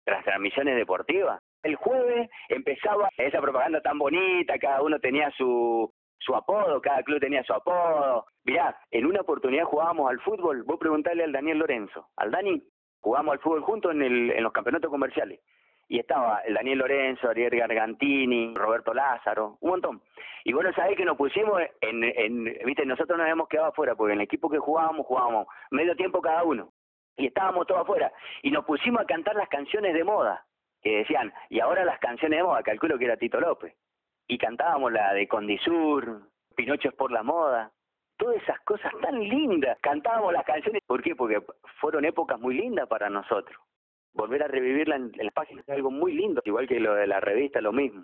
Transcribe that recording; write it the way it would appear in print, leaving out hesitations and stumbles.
las transmisiones deportivas. El jueves empezaba esa propaganda tan bonita, cada uno tenía su apodo, cada club tenía su apodo. Mirá, en una oportunidad jugábamos al fútbol, vos preguntale al Daniel Lorenzo, al Dani, jugamos al fútbol juntos en los campeonatos comerciales. Y estaba el Daniel Lorenzo, Ariel Gargantini, Roberto Lázaro, un montón. Y bueno, sabés que nos pusimos viste, nosotros nos habíamos quedado afuera, porque en el equipo que jugábamos medio tiempo cada uno. Y estábamos todos afuera. Y nos pusimos a cantar las canciones de moda, que decían, y ahora las canciones de moda, calculo que era Tito López. Y cantábamos la de Condisur, Pinocho es por la moda, todas esas cosas tan lindas. Cantábamos las canciones, ¿por qué? Porque fueron épocas muy lindas para nosotros. Volver a revivirla en las páginas es algo muy lindo, igual que lo de la revista, lo mismo.